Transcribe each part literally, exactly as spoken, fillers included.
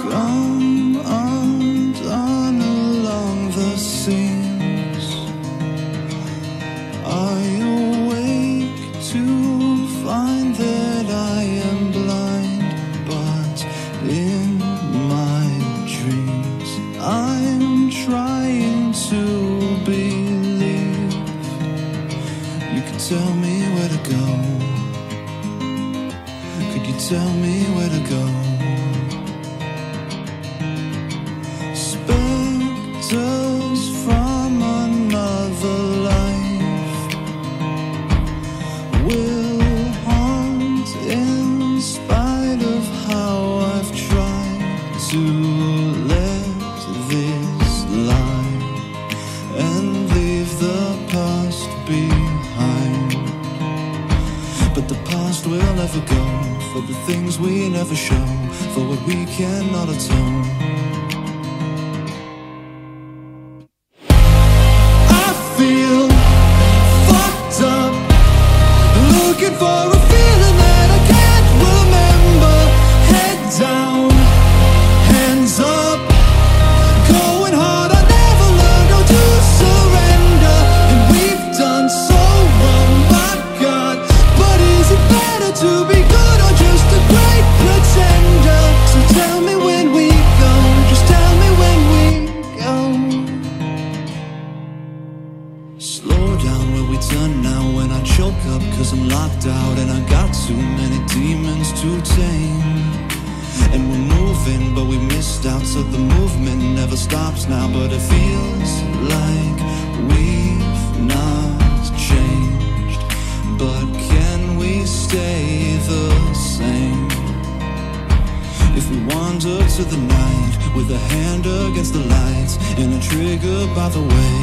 come undone along the seams. Are you awake to find that I am blind? But in my dreams I'm trying to believe. You could tell me where to go. Could you tell me where to go? Spectres from another life will haunt in spite of how I've tried to let this lie and leave the past behind. But the past will never go, for the things we never show, for what we cannot atone. I feel fucked up, looking for a feeling that I can't remember. Head down, hands up, going hard, I never learned how to surrender. And we've done so wrong, my God, but is it better to be good or just a great pretender? So tell me when we go, just tell me when we go. Slow down where we turn now when I choke up, cause I'm locked out and I got too many demons to tame. And we're moving but we missed out, so the movement never stops now. But it feels like we've not changed, but can we stay the same? If we wander to the night with a hand against the lights and a trigger by the way,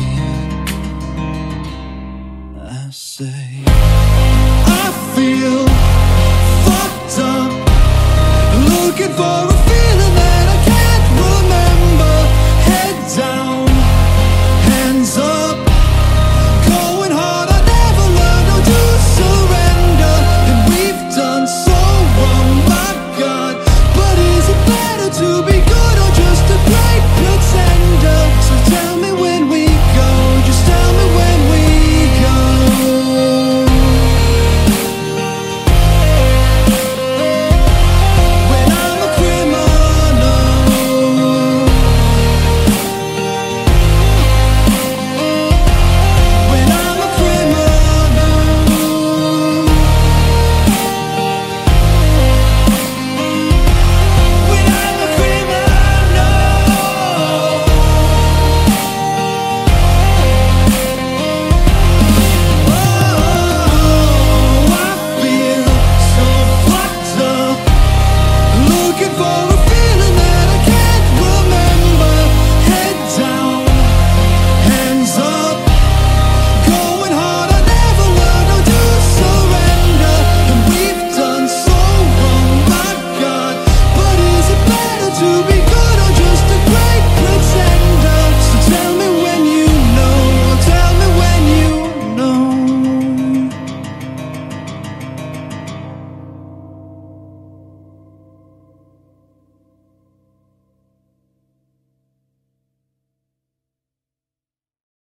I say I feel fucked up, looking for a feeling that I can't remember. Head down, hands up, going hard, I never learned how to surrender. And we've done so wrong, my God, but is it better to be good